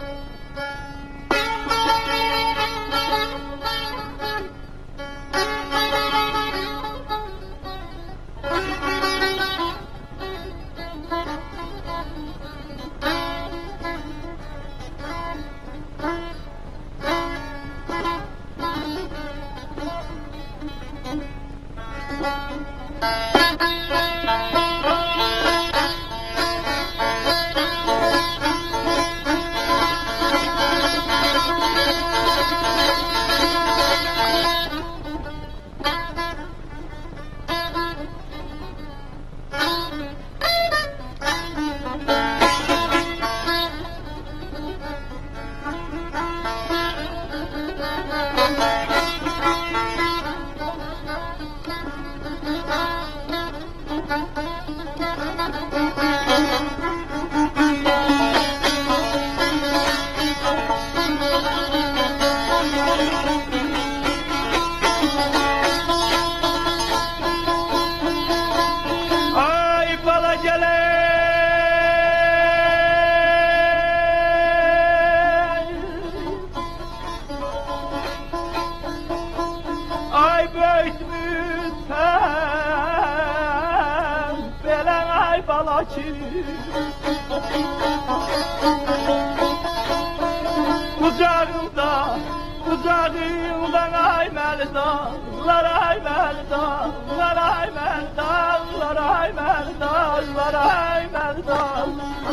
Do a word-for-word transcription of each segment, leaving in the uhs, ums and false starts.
Kucağımda, kucağımdan ay merdağlar, ay merdağlar, ay merdağlar, ay merdağlar, ay merdağlar.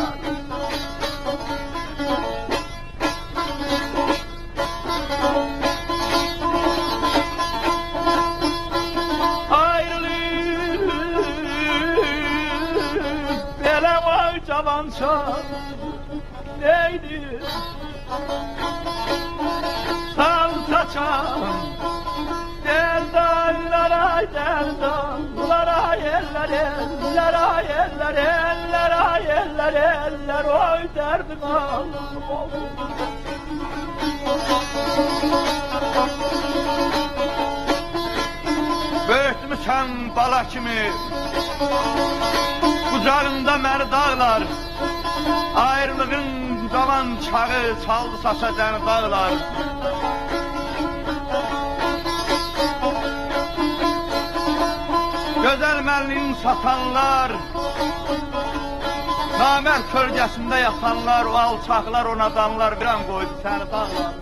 Cavançam neydi? Sal saçam derdanlar ay derdanlar ay eller eller ay eller eller ay eller eller oy derdim al. Böyütmüşəm bala kimi kucağında merdağlar, ayrılığın zaman çağı çaldı saça dağlar. Gözəl mənliğin satanlar, namərd kölgəsində yatanlar, o alçaqlar, o nadanlar bir an qoydu səni dağlar.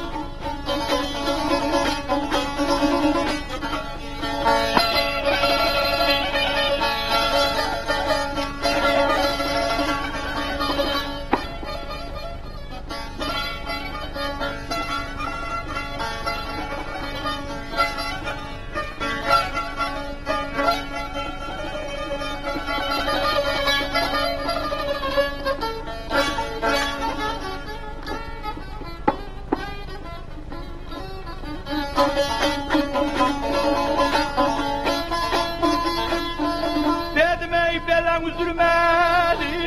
Dedim ey belen üzülmeli,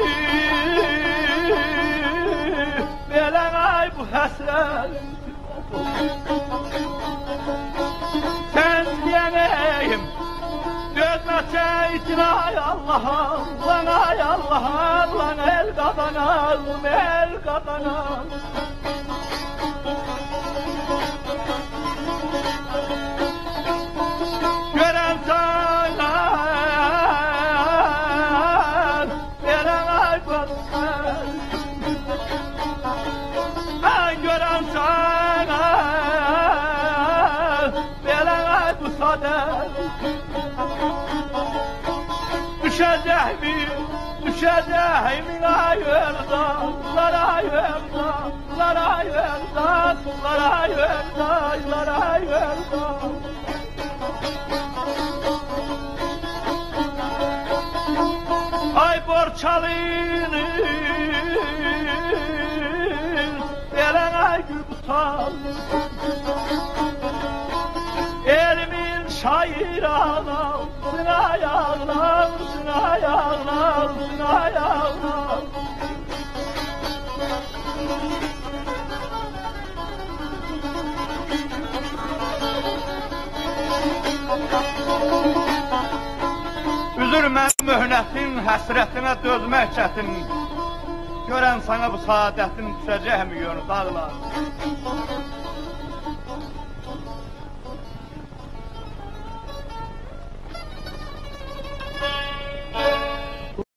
belen ay bu hasret. Sen diyeneyim, gözme çeytin ay Allah'ım, lan ay Allah'ım, lan el kadanalım, el kadanalım. Gören sağlar, veren ay basar. Ben gören sağlar, veren ay bu sader. Düşeceğimi, düşeceğimi ay verdanlar, ay verdanlar, ay verdanlar, ay verdanlar, ay verdanlar. Ay borçalının, veren ay gülsal. Elimin şair ağlarsın, ay ağlarsın, ay ağlarsın, ay ağlarsın. Üzülmə möhnətin həsrətinə dözmək çətin. Görən sana bu saadətin düşəcəkmi yönü dağlar?